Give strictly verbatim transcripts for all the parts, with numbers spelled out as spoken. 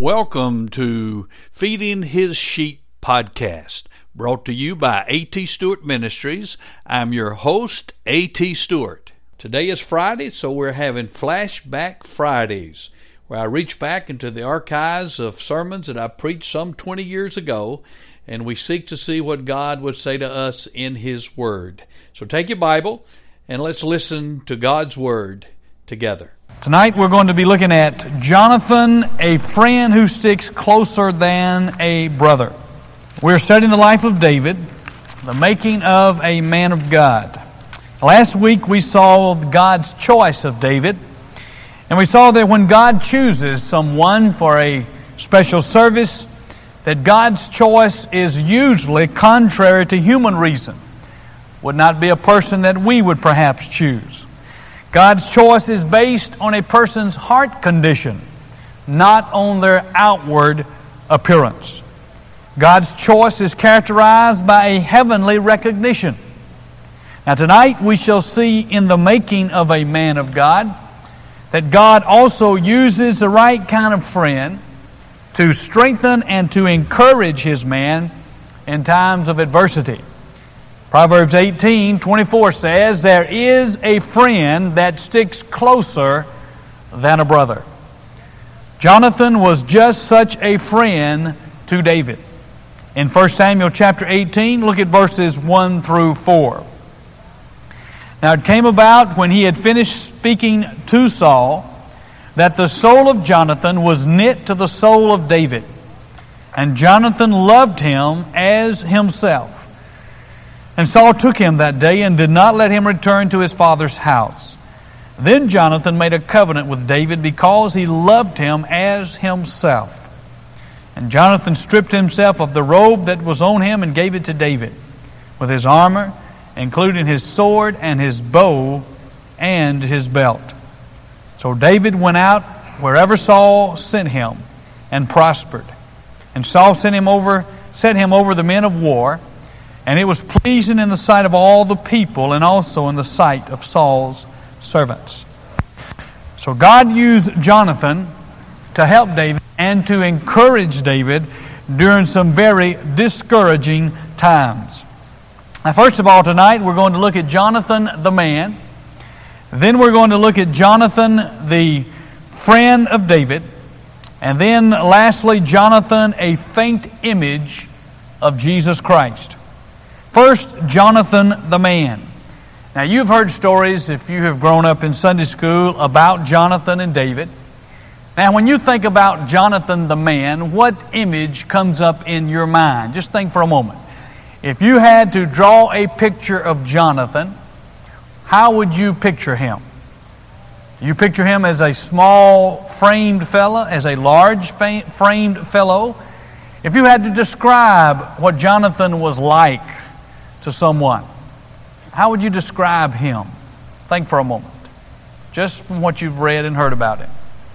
Welcome to Feeding His Sheep podcast, brought to you by A T Stewart Ministries. I'm your host, A T Stewart. Today is Friday, so we're having Flashback Fridays, where I reach back into the archives of sermons that I preached some twenty years ago, and we seek to see what God would say to us in His Word. So take your Bible, and let's listen to God's Word together. Tonight we're going to be looking at Jonathan, a friend who sticks closer than a brother. We're studying the life of David, the making of a man of God. Last week we saw God's choice of David, and we saw that when God chooses someone for a special service, that God's choice is usually contrary to human reason. Would not be a person that we would perhaps choose. God's choice is based on a person's heart condition, not on their outward appearance. God's choice is characterized by a heavenly recognition. Now tonight we shall see in the making of a man of God that God also uses the right kind of friend to strengthen and to encourage His man in times of adversity. Proverbs eighteen twenty-four says, "There is a friend that sticks closer than a brother." Jonathan was just such a friend to David. In First Samuel chapter eighteen, look at verses one through four. Now it came about when he had finished speaking to Saul that the soul of Jonathan was knit to the soul of David, and Jonathan loved him as himself. And Saul took him that day and did not let him return to his father's house. Then Jonathan made a covenant with David because he loved him as himself. And Jonathan stripped himself of the robe that was on him and gave it to David, with his armor, including his sword and his bow and his belt. So David went out wherever Saul sent him and prospered. And Saul sent him over, set him over the men of war, and it was pleasing in the sight of all the people and also in the sight of Saul's servants. So God used Jonathan to help David and to encourage David during some very discouraging times. Now, first of all, tonight we're going to look at Jonathan the man. Then we're going to look at Jonathan the friend of David. And then lastly, Jonathan, a faint image of Jesus Christ. First, Jonathan the man. Now, you've heard stories, if you have grown up in Sunday school, about Jonathan and David. Now, when you think about Jonathan the man, what image comes up in your mind? Just think for a moment. If you had to draw a picture of Jonathan, how would you picture him? You picture him as a small framed fellow, as a large framed fellow? If you had to describe what Jonathan was like to someone, how would you describe him? Think for a moment, just from what you've read and heard about him.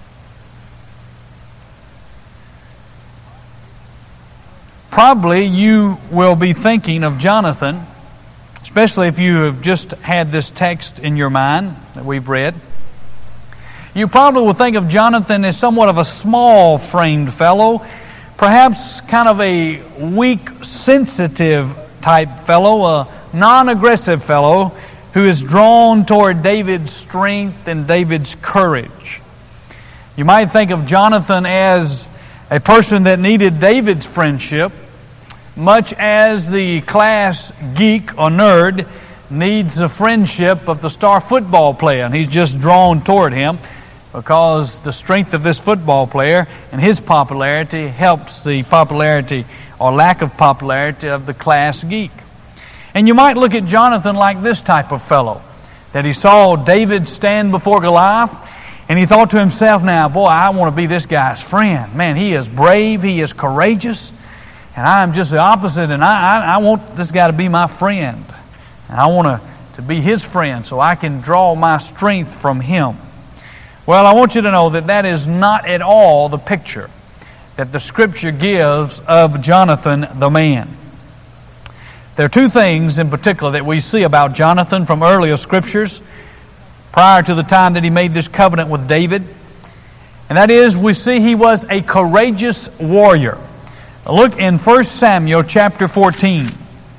Probably you will be thinking of Jonathan, especially if you have just had this text in your mind that we've read. You probably will think of Jonathan as somewhat of a small framed fellow, perhaps kind of a weak, sensitive type fellow, a non-aggressive fellow who is drawn toward David's strength and David's courage. You might think of Jonathan as a person that needed David's friendship, much as the class geek or nerd needs the friendship of the star football player, and he's just drawn toward him because the strength of this football player and his popularity helps the popularity or lack of popularity of the class geek. And you might look at Jonathan like this type of fellow, that he saw David stand before Goliath, and he thought to himself, now, boy, I want to be this guy's friend. Man, he is brave, he is courageous, and I am just the opposite, and I, I, I want this guy to be my friend. And I want to, to be his friend so I can draw my strength from him. Well, I want you to know that that is not at all the picture that the Scripture gives of Jonathan the man. There are two things in particular that we see about Jonathan from earlier Scriptures prior to the time that he made this covenant with David. And that is, we see he was a courageous warrior. Look in First Samuel chapter fourteen.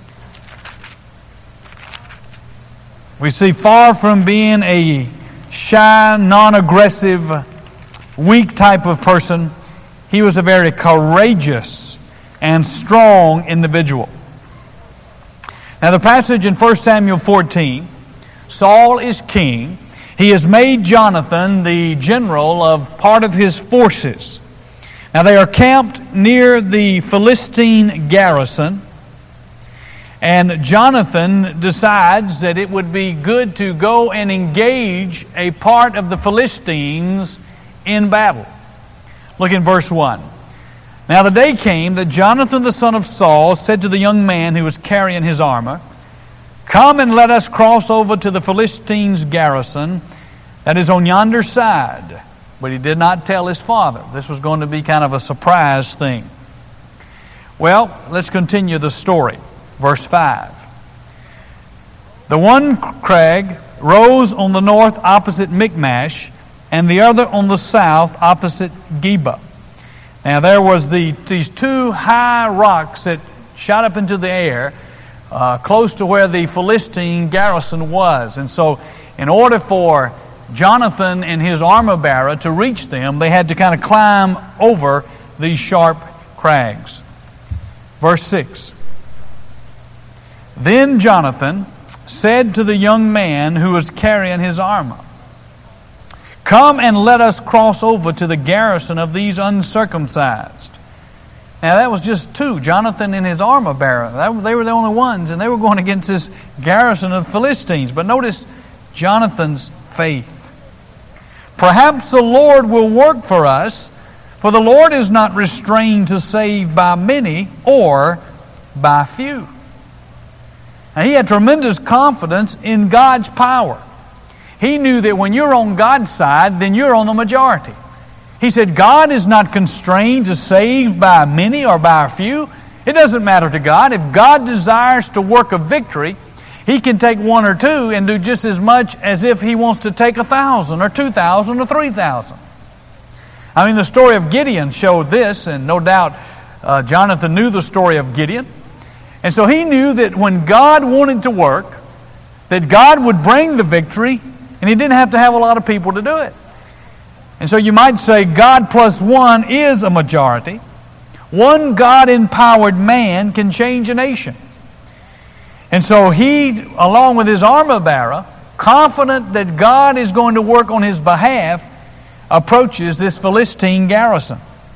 We see far from being a shy, non-aggressive, weak type of person, he was a very courageous and strong individual. Now the passage in First Samuel fourteen, Saul is king. He has made Jonathan the general of part of his forces. Now they are camped near the Philistine garrison. And Jonathan decides that it would be good to go and engage a part of the Philistines in battle. Look in verse one. Now the day came that Jonathan the son of Saul said to the young man who was carrying his armor, "Come and let us cross over to the Philistines' garrison that is on yonder side." But he did not tell his father. This was going to be kind of a surprise thing. Well, let's continue the story. Verse five. The one crag rose on the north opposite Michmash, and the other on the south opposite Geba. Now there was the these two high rocks that shot up into the air, uh, close to where the Philistine garrison was. And so in order for Jonathan and his armor bearer to reach them, they had to kind of climb over these sharp crags. Verse six. Then Jonathan said to the young man who was carrying his armor, "Come and let us cross over to the garrison of these uncircumcised." Now that was just two, Jonathan and his armor bearer. That, they were the only ones, and they were going against this garrison of Philistines. But notice Jonathan's faith. "Perhaps the Lord will work for us, for the Lord is not restrained to save by many or by few." Now, he had tremendous confidence in God's power. He knew that when you're on God's side, then you're on the majority. He said, God is not constrained to save by many or by a few. It doesn't matter to God. If God desires to work a victory, He can take one or two and do just as much as if He wants to take a thousand or two thousand or three thousand. I mean, the story of Gideon showed this, and no doubt uh, Jonathan knew the story of Gideon. And so he knew that when God wanted to work, that God would bring the victory, and He didn't have to have a lot of people to do it. And so you might say God plus one is a majority. One God-empowered man can change a nation. And so he, along with his armor bearer, confident that God is going to work on his behalf, approaches this Philistine garrison.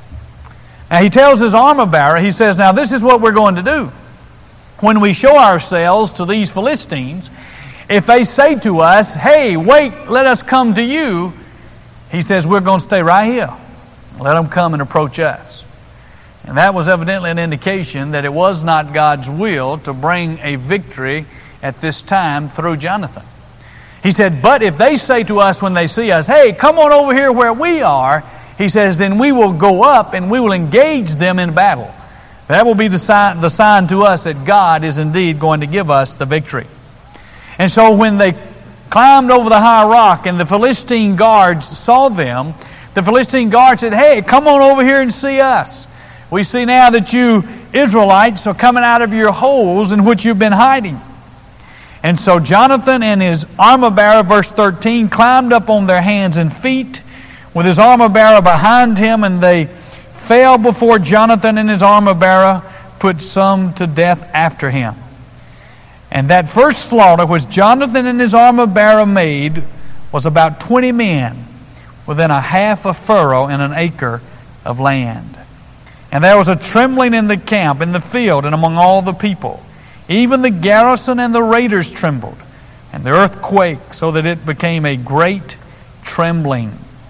Now he tells his armor bearer, he says, "Now this is what we're going to do. When we show ourselves to these Philistines, if they say to us, 'Hey, wait, let us come to you,' he says, we're going to stay right here. Let them come and approach us." And that was evidently an indication that it was not God's will to bring a victory at this time through Jonathan. He said, "But if they say to us when they see us, 'Hey, come on over here where we are,' he says, then we will go up and we will engage them in battle. That will be the sign, the sign to us that God is indeed going to give us the victory." And so when they climbed over the high rock and the Philistine guards saw them, the Philistine guards said, "Hey, come on over here and see us. We see now that you Israelites are coming out of your holes in which you've been hiding." And so Jonathan and his armor bearer, verse thirteen, climbed up on their hands and feet with his armor bearer behind him, and they fell before Jonathan, and his armor bearer put some to death after him. And that first slaughter which Jonathan and his armor bearer made was about twenty men within a half a furrow in an acre of land. And there was a trembling in the camp, in the field, and among all the people. Even the garrison and the raiders trembled, and the earth quaked, so that it became a great trembling.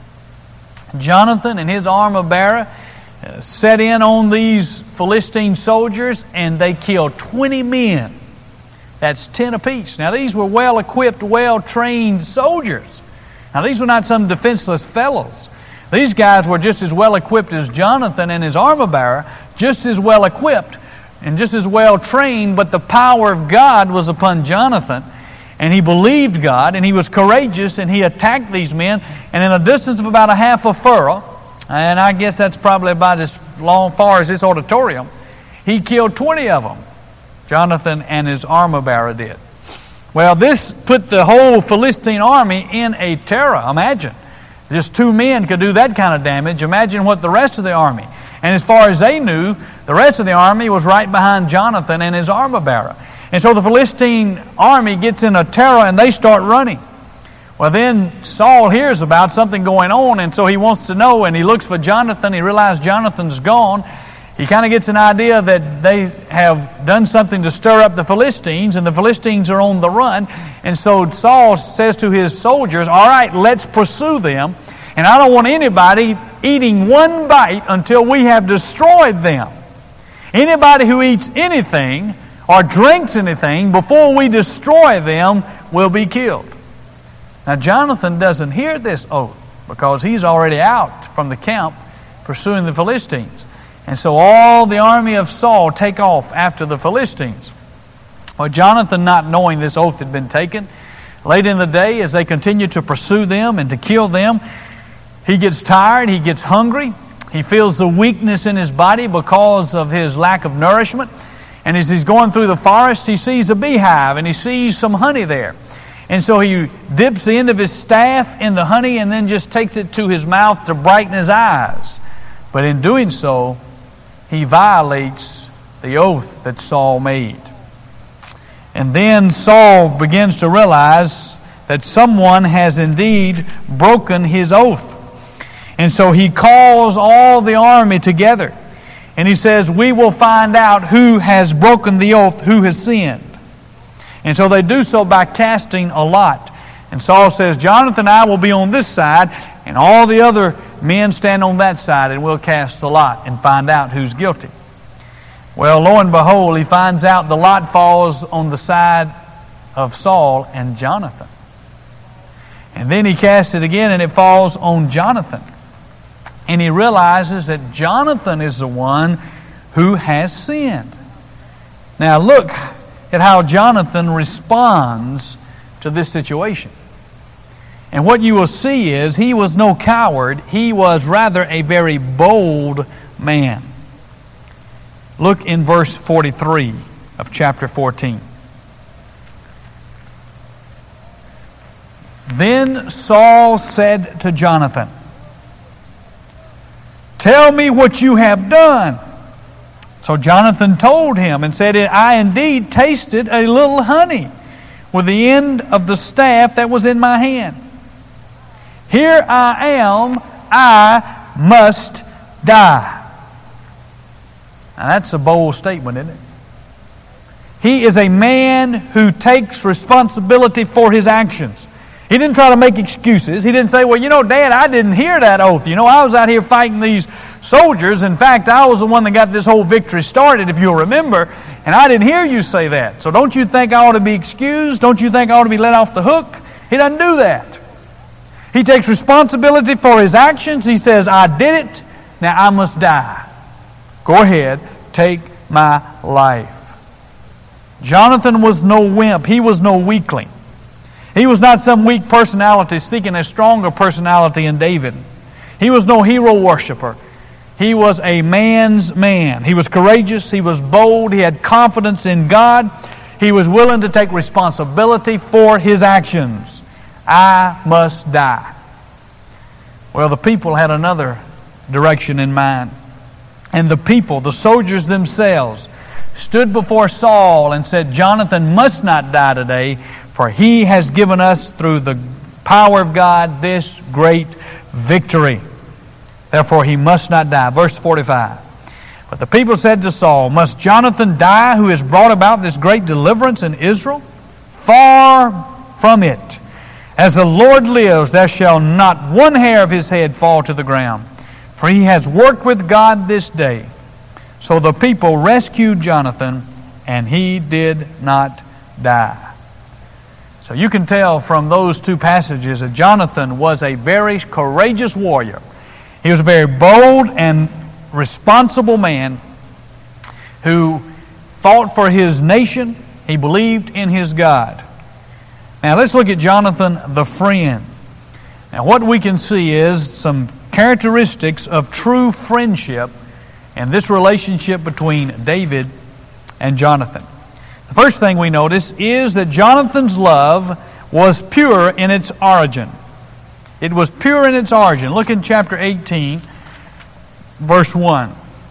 Jonathan and his armor bearer set in on these Philistine soldiers, and they killed twenty men. That's ten apiece. Now these were well-equipped, well-trained soldiers. Now these were not some defenseless fellows. These guys were just as well-equipped as Jonathan and his armor bearer, just as well-equipped and just as well-trained, but the power of God was upon Jonathan, and he believed God, and he was courageous, and he attacked these men, and in a distance of about a half a furrow, and I guess that's probably about as long far as this auditorium. He killed twenty of them. Jonathan and his armor bearer did. Well, this put the whole Philistine army in a terror. Imagine. Just two men could do that kind of damage. Imagine what the rest of the army. And as far as they knew, the rest of the army was right behind Jonathan and his armor bearer. And so the Philistine army gets in a terror and they start running. Well, then Saul hears about something going on, and so he wants to know, and he looks for Jonathan. He realizes Jonathan's gone. He kind of gets an idea that they have done something to stir up the Philistines, and the Philistines are on the run. And so Saul says to his soldiers, all right, let's pursue them. And I don't want anybody eating one bite until we have destroyed them. Anybody who eats anything or drinks anything before we destroy them will be killed. Now Jonathan doesn't hear this oath because he's already out from the camp pursuing the Philistines. And so all the army of Saul take off after the Philistines. Well, Jonathan, not knowing this oath had been taken, late in the day as they continue to pursue them and to kill them, he gets tired, he gets hungry, he feels the weakness in his body because of his lack of nourishment. And as he's going through the forest, he sees a beehive and he sees some honey there. And so he dips the end of his staff in the honey and then just takes it to his mouth to brighten his eyes. But in doing so, he violates the oath that Saul made. And then Saul begins to realize that someone has indeed broken his oath. And so he calls all the army together. And he says, we will find out who has broken the oath, who has sinned. And so they do so by casting a lot. And Saul says, Jonathan and I will be on this side, and all the other men stand on that side, and we'll cast the lot and find out who's guilty. Well, lo and behold, he finds out the lot falls on the side of Saul and Jonathan. And then he casts it again, and it falls on Jonathan. And he realizes that Jonathan is the one who has sinned. Now look at how Jonathan responds to this situation. And what you will see is he was no coward. He was rather a very bold man. Look in verse forty-three of chapter fourteen. Then Saul said to Jonathan, tell me what you have done. So Jonathan told him and said, I indeed tasted a little honey with the end of the staff that was in my hand. Here I am, I must die. Now that's a bold statement, isn't it? He is a man who takes responsibility for his actions. He didn't try to make excuses. He didn't say, well, you know, Dad, I didn't hear that oath. You know, I was out here fighting these soldiers. In fact, I was the one that got this whole victory started, if you'll remember, and I didn't hear you say that. So don't you think I ought to be excused? Don't you think I ought to be let off the hook? He doesn't do that. He takes responsibility for his actions. He says, I did it. Now I must die. Go ahead, take my life. Jonathan was no wimp. He was no weakling. He was not some weak personality seeking a stronger personality in David. He was no hero worshiper. He was a man's man. He was courageous. He was bold. He had confidence in God. He was willing to take responsibility for his actions. I must die. Well, the people had another direction in mind. And the people, the soldiers themselves, stood before Saul and said, Jonathan must not die today, for he has given us through the power of God this great victory. Therefore he must not die. Verse forty-five. But the people said to Saul, must Jonathan die who has brought about this great deliverance in Israel? Far from it. As the Lord lives, there shall not one hair of his head fall to the ground. For he has worked with God this day. So the people rescued Jonathan, and he did not die. So you can tell from those two passages that Jonathan was a very courageous warrior. He was a very bold and responsible man who fought for his nation. He believed in his God. Now let's look at Jonathan the friend. Now what we can see is some characteristics of true friendship and this relationship between David and Jonathan. The first thing we notice is that Jonathan's love was pure in its origin. It was pure in its origin. Look in chapter eighteen, verse one.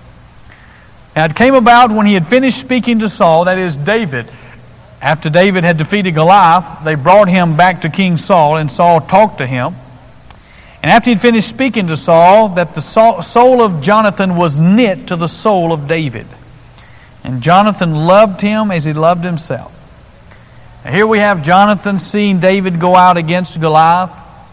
Now it came about when he had finished speaking to Saul, that is David. After David had defeated Goliath, they brought him back to King Saul, and Saul talked to him. And after he had finished speaking to Saul, that the soul of Jonathan was knit to the soul of David. And Jonathan loved him as he loved himself. Now here we have Jonathan seeing David go out against Goliath.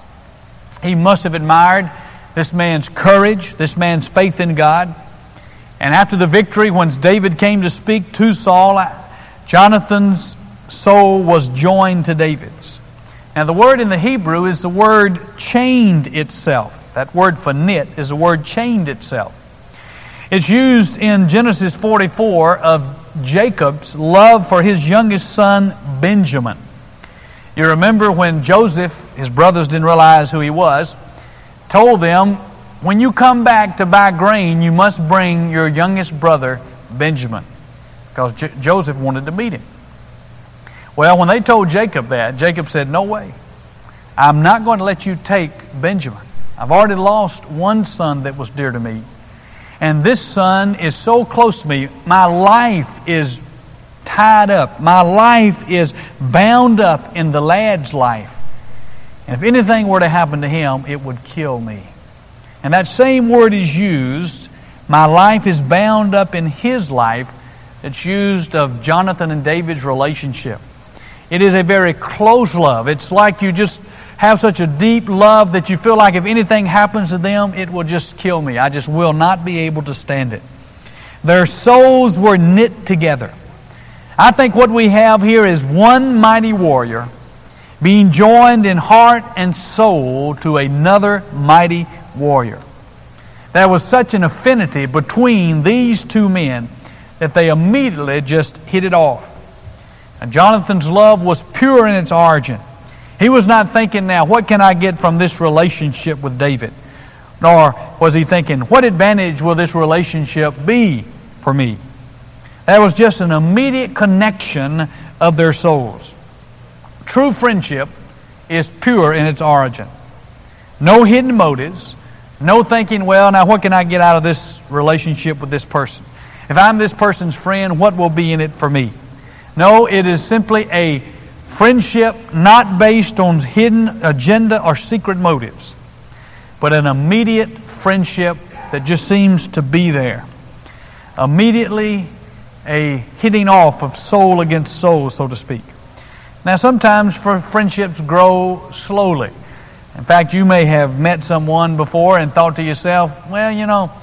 He must have admired this man's courage, this man's faith in God. And after the victory, when David came to speak to Saul, Jonathan's soul was joined to David's. Now the word in the Hebrew is the word chained itself. That word for knit is the word chained itself. It's used in Genesis forty-four of Jacob's love for his youngest son, Benjamin. You remember when Joseph, his brothers didn't realize who he was, told them, when you come back to buy grain, you must bring your youngest brother, Benjamin. Because J- Joseph wanted to meet him. Well, when they told Jacob that, Jacob said, no way. I'm not going to let you take Benjamin. I've already lost one son that was dear to me. And this son is so close to me. My life is tied up. My life is bound up in the lad's life. And if anything were to happen to him, it would kill me. And that same word is used. My life is bound up in his life. It's used of Jonathan and David's relationship. It is a very close love. It's like you just have such a deep love that you feel like if anything happens to them, it will just kill me. I just will not be able to stand it. Their souls were knit together. I think what we have here is one mighty warrior being joined in heart and soul to another mighty warrior. There was such an affinity between these two men that they immediately just hit it off. And Jonathan's love was pure in its origin. He was not thinking, now, what can I get from this relationship with David? Nor was he thinking, what advantage will this relationship be for me? There was just an immediate connection of their souls. True friendship is pure in its origin. No hidden motives. No thinking, well, now what can I get out of this relationship with this person? If I'm this person's friend, what will be in it for me? No, it is simply a friendship not based on hidden agenda or secret motives, but an immediate friendship that just seems to be there. Immediately a hitting off of soul against soul, so to speak. Now, sometimes friendships grow slowly. In fact, you may have met someone before and thought to yourself, well, you know,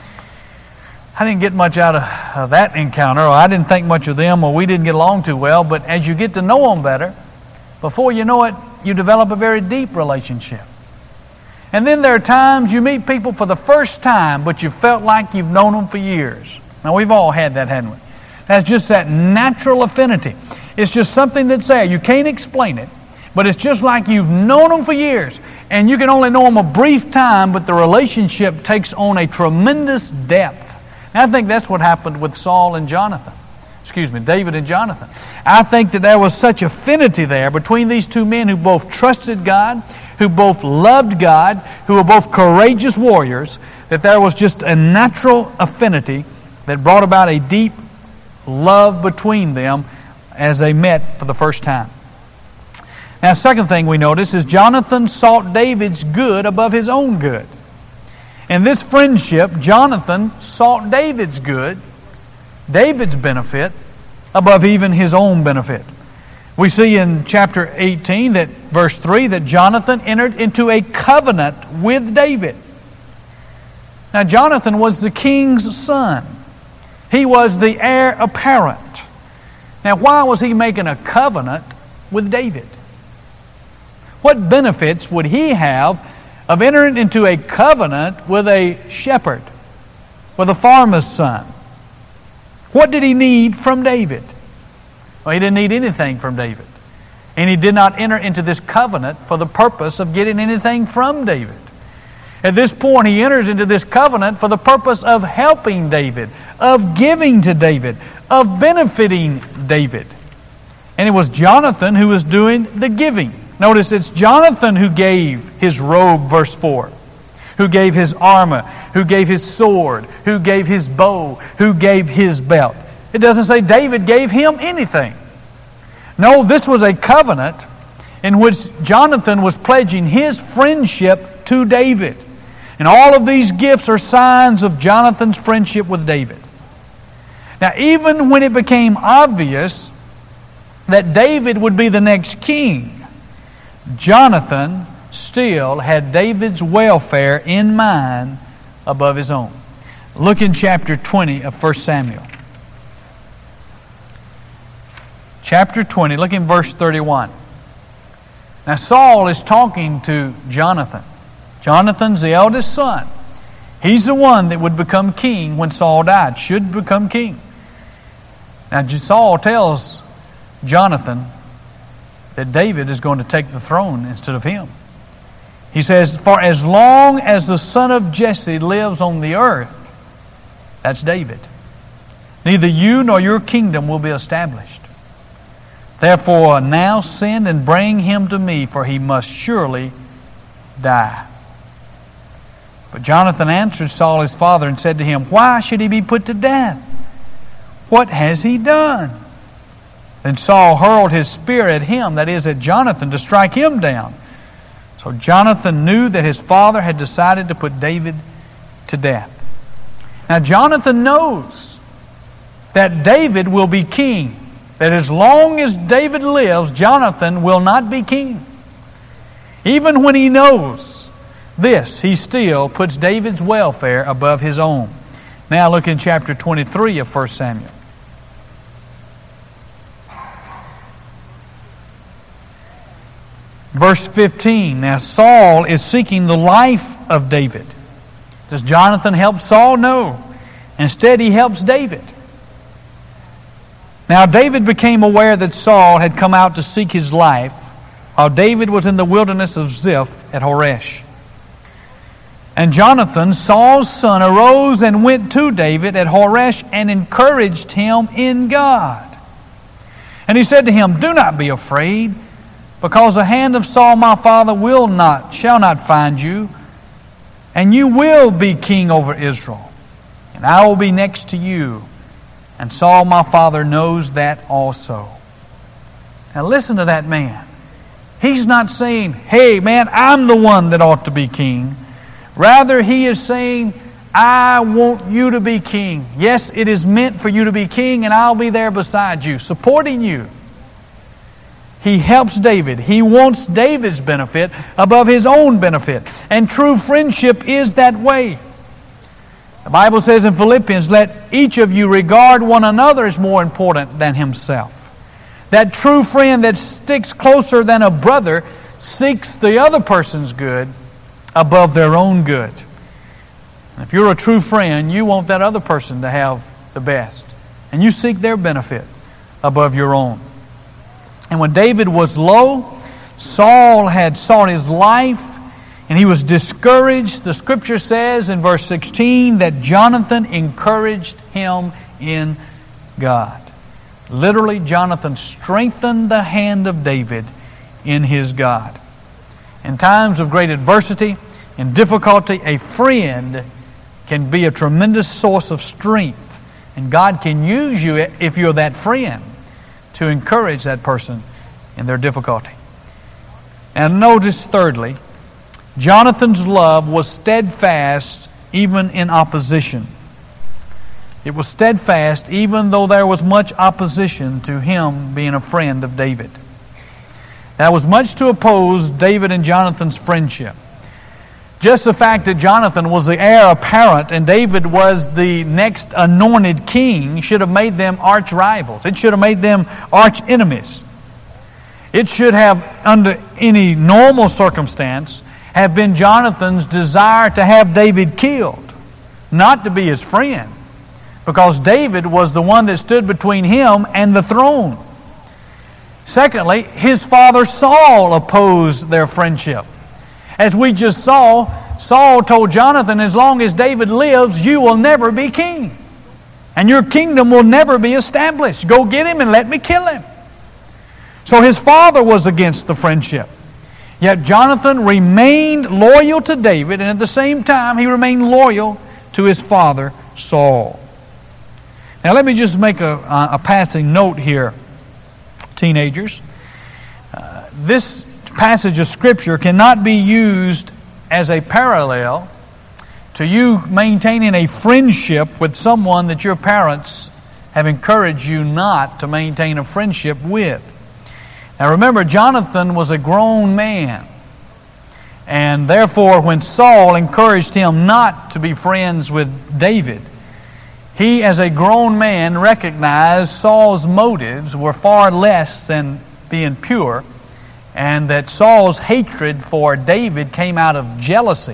I didn't get much out of, of that encounter, or I didn't think much of them, or we didn't get along too well. But as you get to know them better, before you know it, you develop a very deep relationship. And then there are times you meet people for the first time, but you felt like you've known them for years. Now, we've all had that, haven't we? That's just that natural affinity. It's just something that's there. You can't explain it, but it's just like you've known them for years. And you can only know them a brief time, but the relationship takes on a tremendous depth. And I think that's what happened with Saul and Jonathan. Excuse me, David and Jonathan. I think that there was such affinity there between these two men who both trusted God, who both loved God, who were both courageous warriors, that there was just a natural affinity that brought about a deep love between them as they met for the first time. Now, second thing we notice is Jonathan sought David's good above his own good. In this friendship, Jonathan sought David's good, David's benefit, above even his own benefit. We see in chapter eighteen, that verse three, that Jonathan entered into a covenant with David. Now, Jonathan was the king's son. He was the heir apparent. Now, why was he making a covenant with David? What benefits would he have of entering into a covenant with a shepherd, with a farmer's son? What did he need from David? Well, he didn't need anything from David. And he did not enter into this covenant for the purpose of getting anything from David. At this point, he enters into this covenant for the purpose of helping David, of giving to David, of benefiting David. And it was Jonathan who was doing the giving. Notice it's Jonathan who gave his robe, verse four, who gave his armor, who gave his sword, who gave his bow, who gave his belt. It doesn't say David gave him anything. No, this was a covenant in which Jonathan was pledging his friendship to David. And all of these gifts are signs of Jonathan's friendship with David. Now, even when it became obvious that David would be the next king, Jonathan still had David's welfare in mind above his own. Look in chapter twenty of First Samuel. Chapter twenty, look in verse thirty-one. Now Saul is talking to Jonathan. Jonathan's the eldest son. He's the one that would become king when Saul died, should become king. Now Saul tells Jonathan that David is going to take the throne instead of him. He says, for as long as the son of Jesse lives on the earth, that's David, neither you nor your kingdom will be established. Therefore now send and bring him to me, for he must surely die. But Jonathan answered Saul his father and said to him, why should he be put to death? What has he done? Then Saul hurled his spear at him, that is, at Jonathan, to strike him down. So Jonathan knew that his father had decided to put David to death. Now Jonathan knows that David will be king. That as long as David lives, Jonathan will not be king. Even when he knows this, he still puts David's welfare above his own. Now look in chapter twenty-three of First Samuel. Verse fifteen. Now Saul is seeking the life of David. Does Jonathan help Saul? No. Instead, he helps David. Now David became aware that Saul had come out to seek his life, while David was in the wilderness of Ziph at Horesh. And Jonathan, Saul's son, arose and went to David at Horesh and encouraged him in God. And he said to him, do not be afraid, because the hand of Saul my father will not, shall not find you, and you will be king over Israel, and I will be next to you. And Saul my father knows that also. Now listen to that man. He's not saying, hey man, I'm the one that ought to be king. Rather, he is saying, I want you to be king. Yes, it is meant for you to be king, and I'll be there beside you, supporting you. He helps David. He wants David's benefit above his own benefit. And true friendship is that way. The Bible says in Philippians, let each of you regard one another as more important than himself. That true friend that sticks closer than a brother seeks the other person's good above their own good. And if you're a true friend, you want that other person to have the best. And you seek their benefit above your own. And when David was low, Saul had sought his life, and he was discouraged. The Scripture says in verse sixteen that Jonathan encouraged him in God. Literally, Jonathan strengthened the hand of David in his God. In times of great adversity and difficulty, a friend can be a tremendous source of strength. And God can use you, if you're that friend, to encourage that person in their difficulty. And notice, thirdly, Jonathan's love was steadfast even in opposition. It was steadfast even though there was much opposition to him being a friend of David. There was much to oppose David and Jonathan's friendship. Just the fact that Jonathan was the heir apparent and David was the next anointed king should have made them arch rivals. It should have made them arch enemies. It should have, under any normal circumstance, have been Jonathan's desire to have David killed, not to be his friend, because David was the one that stood between him and the throne. Secondly, his father Saul opposed their friendship. As we just saw, Saul told Jonathan, as long as David lives, you will never be king. And your kingdom will never be established. Go get him and let me kill him. So his father was against the friendship. Yet Jonathan remained loyal to David, and at the same time he remained loyal to his father Saul. Now let me just make a, a passing note here, teenagers. Uh, this passage of Scripture cannot be used as a parallel to you maintaining a friendship with someone that your parents have encouraged you not to maintain a friendship with. Now remember, Jonathan was a grown man. And therefore, when Saul encouraged him not to be friends with David, he as a grown man recognized Saul's motives were far less than being pure, and that Saul's hatred for David came out of jealousy.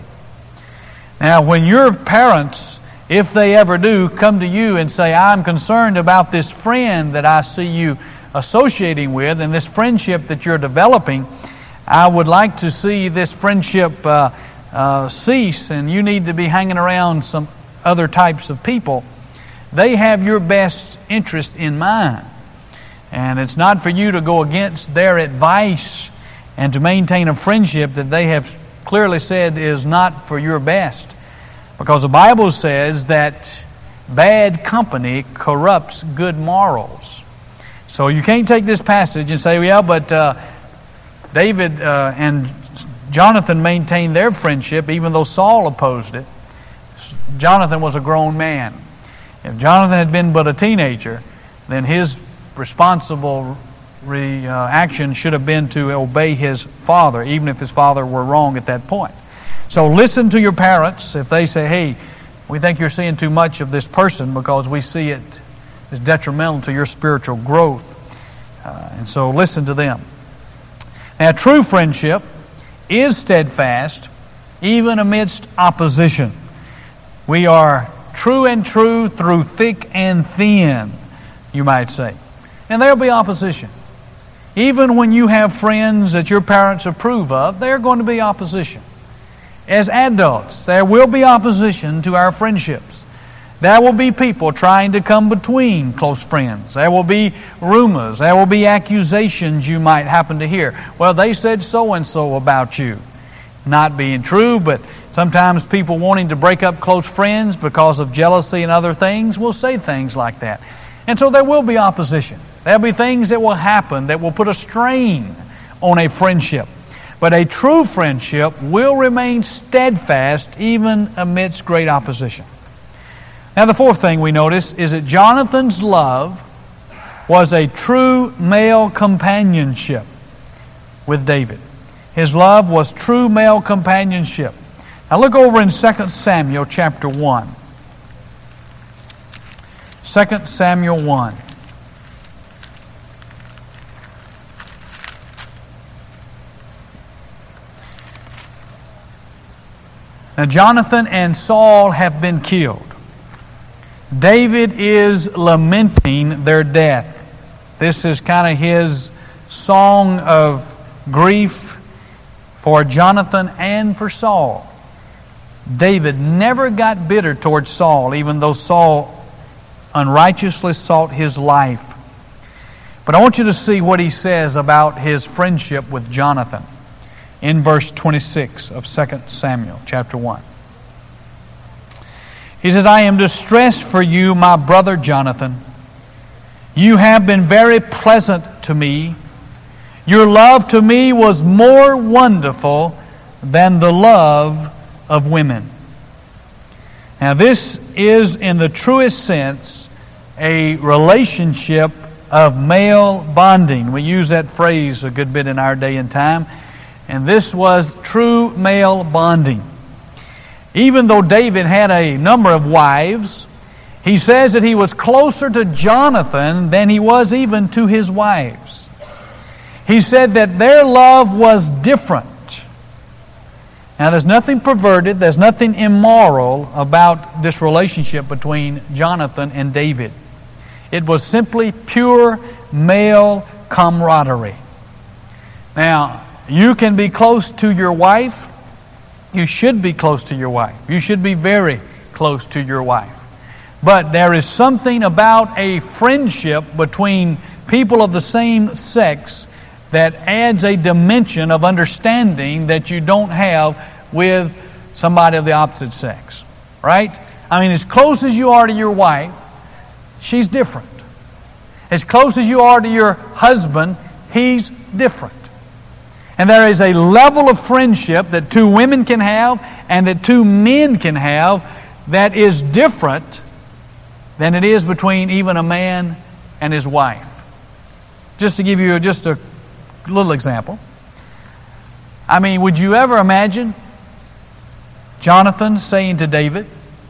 Now, when your parents, if they ever do, come to you and say, I'm concerned about this friend that I see you associating with and this friendship that you're developing, I would like to see this friendship uh, uh, cease, and you need to be hanging around some other types of people. They have your best interest in mind. And it's not for you to go against their advice and to maintain a friendship that they have clearly said is not for your best. Because the Bible says that bad company corrupts good morals. So you can't take this passage and say, well, but uh, David uh, and Jonathan maintained their friendship even though Saul opposed it. Jonathan was a grown man. If Jonathan had been but a teenager, then his responsible reaction should have been to obey his father, even if his father were wrong at that point. So listen to your parents if they say, hey, we think you're seeing too much of this person because we see it as detrimental to your spiritual growth. Uh, and so listen to them. Now, true friendship is steadfast even amidst opposition. We are true and true through thick and thin, you might say. And there'll be opposition. Even when you have friends that your parents approve of, there's going to be opposition. As adults, there will be opposition to our friendships. There will be people trying to come between close friends. There will be rumors. There will be accusations you might happen to hear. Well, they said so-and-so about you. Not being true, but sometimes people wanting to break up close friends because of jealousy and other things will say things like that. And so there will be opposition. There'll be things that will happen that will put a strain on a friendship. But a true friendship will remain steadfast even amidst great opposition. Now the fourth thing we notice is that Jonathan's love was a true male companionship with David. His love was true male companionship. Now look over in Second Samuel chapter one. Second Samuel one. Now Jonathan and Saul have been killed. David is lamenting their death. This is kind of his song of grief for Jonathan and for Saul. David never got bitter towards Saul, even though Saul unrighteously sought his life. But I want you to see what he says about his friendship with Jonathan in verse twenty-six of Second Samuel chapter one. He says, I am distressed for you, my brother Jonathan. You have been very pleasant to me. Your love to me was more wonderful than the love of women. Now this is in the truest sense a relationship of male bonding. We use that phrase a good bit in our day and time. And this was true male bonding. Even though David had a number of wives, he says that he was closer to Jonathan than he was even to his wives. He said that their love was different. Now there's nothing perverted, there's nothing immoral about this relationship between Jonathan and David. It was simply pure male camaraderie. Now, you can be close to your wife you should be close to your wife. You should be very close to your wife. But there is something about a friendship between people of the same sex that adds a dimension of understanding that you don't have with somebody of the opposite sex. Right? I mean, as close as you are to your wife, she's different. As close as you are to your husband, he's different. And there is a level of friendship that two women can have and that two men can have that is different than it is between even a man and his wife. Just to give you just a little example. I mean, would you ever imagine Jonathan saying to David,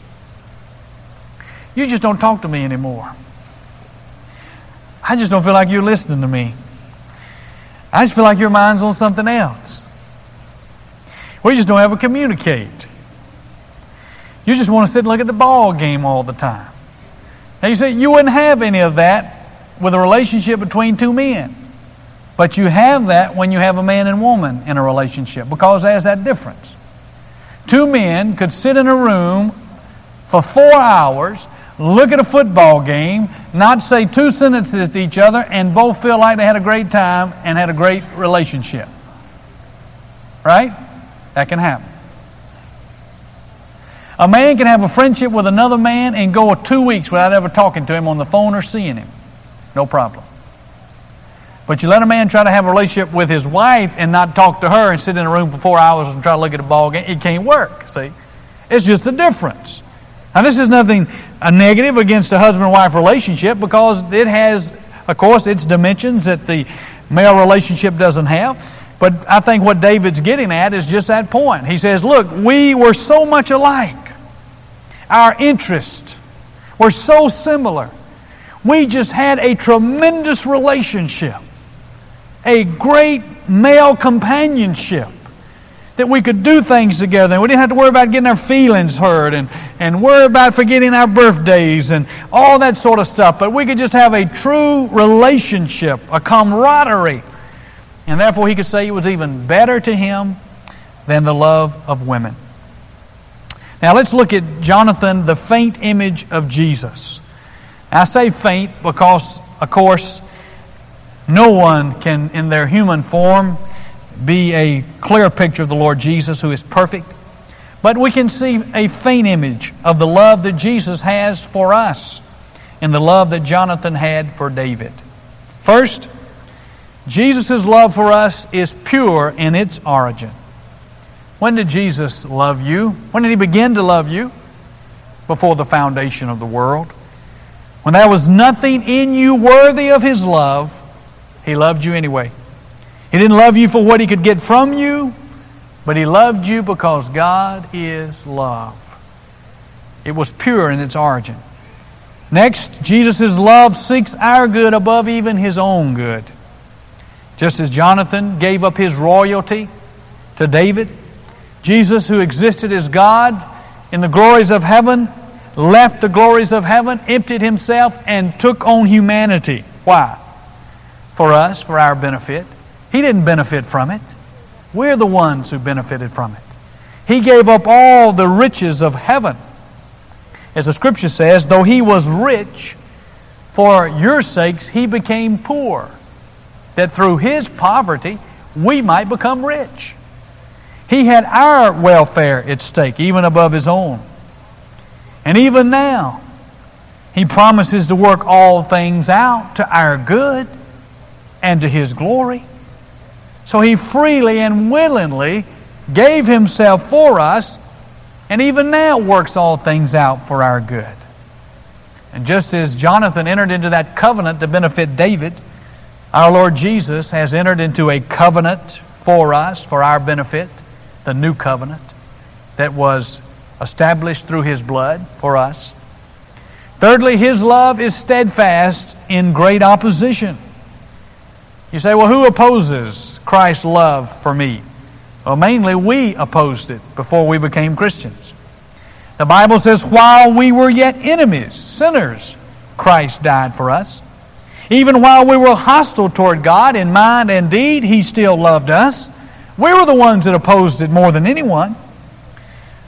"You just don't talk to me anymore. I just don't feel like you're listening to me. I just feel like your mind's on something else. We just don't ever communicate. You just want to sit and look at the ball game all the time." Now you say you wouldn't have any of that with a relationship between two men. But you have that when you have a man and woman in a relationship, because there's that difference. Two men could sit in a room for four hours, look at a football game, not say two sentences to each other, and both feel like they had a great time and had a great relationship. Right? That can happen. A man can have a friendship with another man and go two weeks without ever talking to him on the phone or seeing him. No problem. But you let a man try to have a relationship with his wife and not talk to her and sit in a room for four hours and try to look at a ball game, it can't work, see? It's just a difference. Now this is nothing a negative against a husband-wife relationship, because it has, of course, its dimensions that the male relationship doesn't have. But I think what David's getting at is just that point. He says, look, we were so much alike. Our interests were so similar. We just had a tremendous relationship, a great male companionship, that we could do things together. We didn't have to worry about getting our feelings hurt and, and worry about forgetting our birthdays and all that sort of stuff. But we could just have a true relationship, a camaraderie. And therefore he could say it was even better to him than the love of women. Now let's look at Jonathan, the faint image of Jesus. I say faint because, of course, no one can, in their human form, be a clear picture of the Lord Jesus, who is perfect. But we can see a faint image of the love that Jesus has for us and the love that Jonathan had for David. First, Jesus' love for us is pure in its origin. When did Jesus love you? When did He begin to love you? Before the foundation of the world. When there was nothing in you worthy of His love, He loved you anyway. He didn't love you for what He could get from you, but He loved you because God is love. It was pure in its origin. Next, Jesus' love seeks our good above even His own good. Just as Jonathan gave up his royalty to David, Jesus, who existed as God in the glories of heaven, left the glories of heaven, emptied Himself, and took on humanity. Why? For us, for our benefit. He didn't benefit from it. We're the ones who benefited from it. He gave up all the riches of heaven. As the Scripture says, though He was rich, for your sakes He became poor, that through His poverty we might become rich. He had our welfare at stake, even above His own. And even now, He promises to work all things out to our good and to His glory. So He freely and willingly gave Himself for us, and even now works all things out for our good. And just as Jonathan entered into that covenant to benefit David, our Lord Jesus has entered into a covenant for us, for our benefit, the new covenant that was established through His blood for us. Thirdly, His love is steadfast in great opposition. You say, well, who opposes Christ's love for me? Well, mainly we opposed it before we became Christians. The Bible says, while we were yet enemies, sinners, Christ died for us. Even while we were hostile toward God in mind and deed, He still loved us. We were the ones that opposed it more than anyone.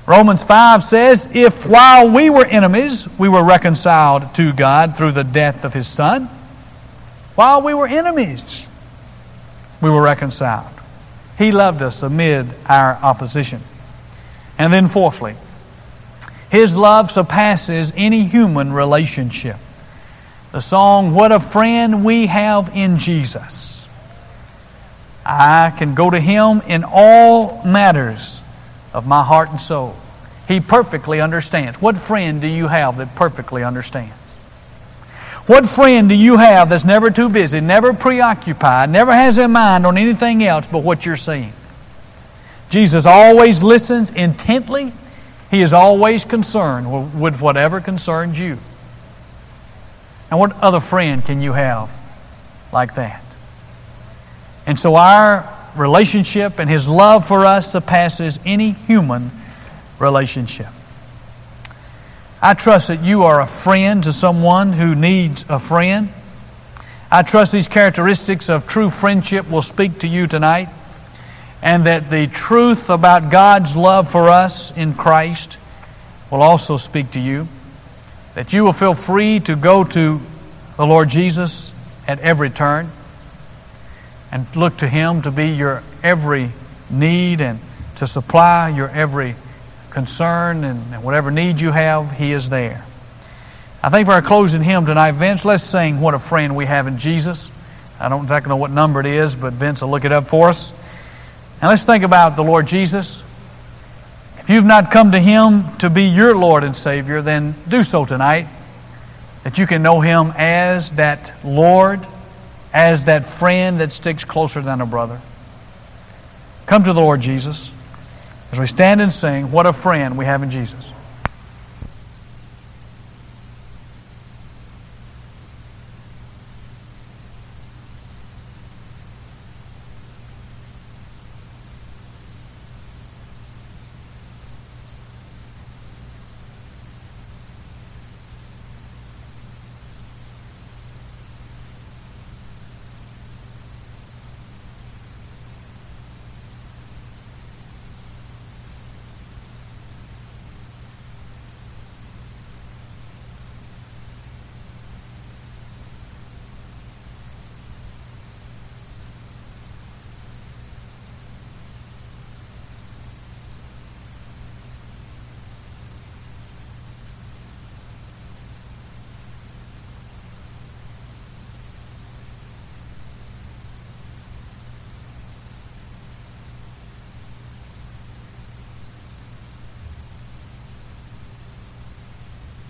Romans five says, if while we were enemies, we were reconciled to God through the death of His Son, while we were enemies, we were reconciled. He loved us amid our opposition. And then fourthly, His love surpasses any human relationship. The song, What a Friend We Have in Jesus. I can go to Him in all matters of my heart and soul. He perfectly understands. What friend do you have that perfectly understands? What friend do you have that's never too busy, never preoccupied, never has their mind on anything else but what you're saying? Jesus always listens intently. He is always concerned with whatever concerns you. And what other friend can you have like that? And so our relationship and His love for us surpasses any human relationship. I trust that you are a friend to someone who needs a friend. I trust these characteristics of true friendship will speak to you tonight, and that the truth about God's love for us in Christ will also speak to you. That you will feel free to go to the Lord Jesus at every turn and look to Him to be your every need and to supply your every concern, and whatever need you have, He is there. I think for our closing hymn tonight, Vince, let's sing What a Friend We Have in Jesus. I don't exactly know what number it is, but Vince will look it up for us. And let's think about the Lord Jesus. If you've not come to Him to be your Lord and Savior, then do so tonight, that you can know Him as that Lord, as that friend that sticks closer than a brother. Come to the Lord Jesus as we stand and sing, What a Friend We Have in Jesus.